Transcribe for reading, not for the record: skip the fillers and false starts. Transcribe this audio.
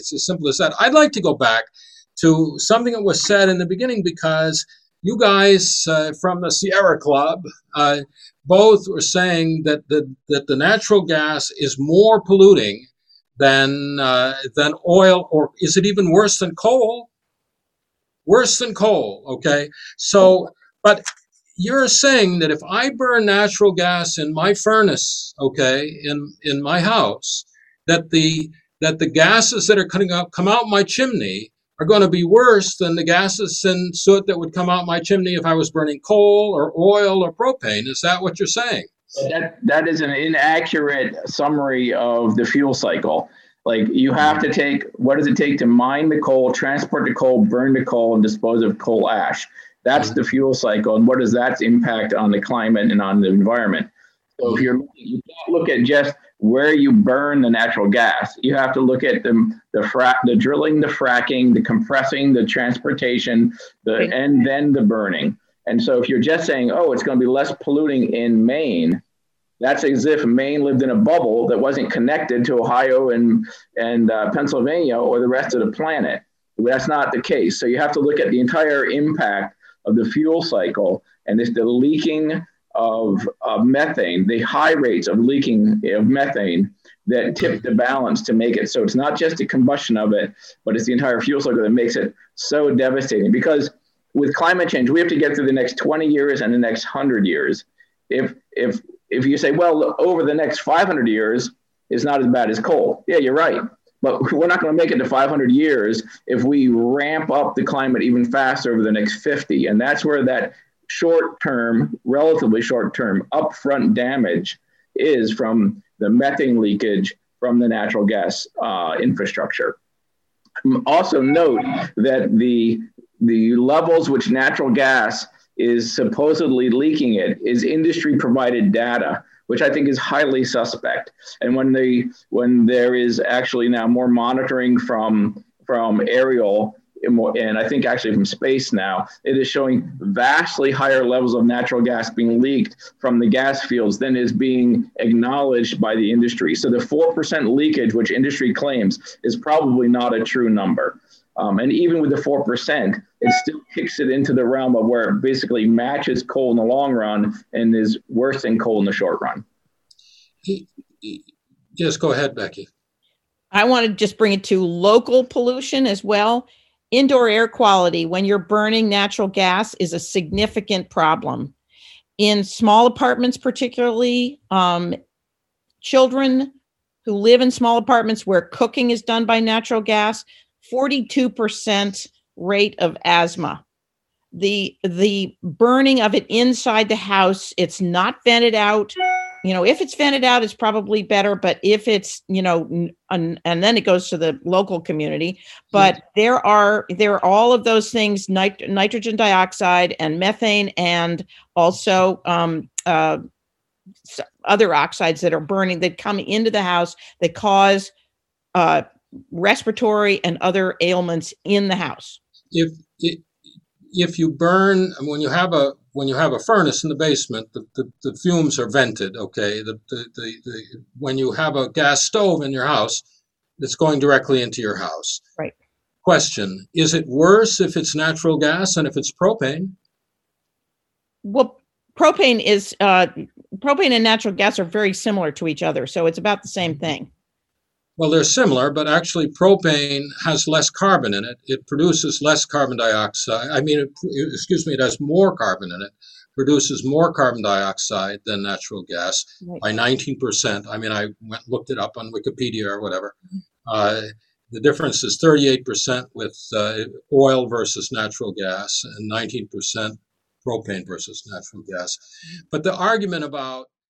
It's as simple as that. I'd like to go back to something that was said in the beginning, because you guys from the Sierra Club both were saying that the natural gas is more polluting than oil, or is it even worse than coal? Worse than coal, okay? So, but you're saying that if I burn natural gas in my furnace, okay, in my house, that the gases that are come out my chimney are going to be worse than the gases and soot that would come out my chimney if I was burning coal or oil or propane. Is that what you're saying? That is an inaccurate summary of the fuel cycle. Like, you have to take, what does it take to mine the coal, transport the coal, burn the coal, and dispose of coal ash? That's the fuel cycle, and what does that impact on the climate and on the environment? So if you can't look at just where you burn the natural gas. You have to look at the drilling, the fracking, the compressing, the transportation, and then the burning. And so if you're just saying, oh, it's going to be less polluting in Maine, that's as if Maine lived in a bubble that wasn't connected to Ohio and Pennsylvania or the rest of the planet. That's not the case. So you have to look at the entire impact of the fuel cycle, and it's the leaking of methane, the high rates of leaking of methane that tip the balance to make it. So it's not just the combustion of it, but it's the entire fuel cycle that makes it so devastating. Because with climate change, we have to get through the next 20 years and the next 100 years. If you say, well, over the next 500 years, it's not as bad as coal. Yeah, you're right. But we're not going to make it to 500 years if we ramp up the climate even faster over the next 50. And that's where that short-term, relatively short-term, upfront damage is from the methane leakage from the natural gas infrastructure. Also note that the levels which natural gas is supposedly leaking it is industry-provided data, which I think is highly suspect. And when there is actually now more monitoring from aerial, and I think actually from space now, it is showing vastly higher levels of natural gas being leaked from the gas fields than is being acknowledged by the industry. So the 4% leakage, which industry claims, is probably not a true number. And even with the 4%, it still kicks it into the realm of where it basically matches coal in the long run and is worse than coal in the short run. Just go ahead, Becky. I want to just bring it to local pollution as well. Indoor air quality, when you're burning natural gas, is a significant problem. In small apartments, particularly, children who live in small apartments where cooking is done by natural gas, 42% rate of asthma. The burning of it inside the house, it's not vented out. If it's vented out, it's probably better, but if it's, and then it goes to the local community, but there are all of those things, nitrogen dioxide and methane, and also other oxides that are burning, that come into the house that cause respiratory and other ailments in the house. If you burn, when you have a furnace in the basement, the fumes are vented. Okay, when you have a gas stove in your house, it's going directly into your house. Right. Question: is it worse if it's natural gas than if it's propane? Well, propane and natural gas are very similar to each other, so it's about the same thing. Well, they're similar, but actually propane has less carbon in it. It produces less carbon dioxide. It has more carbon in it, produces more carbon dioxide than natural gas by 19%. I looked it up on Wikipedia or whatever. The difference is 38% with oil versus natural gas and 19% propane versus natural gas. But the argument about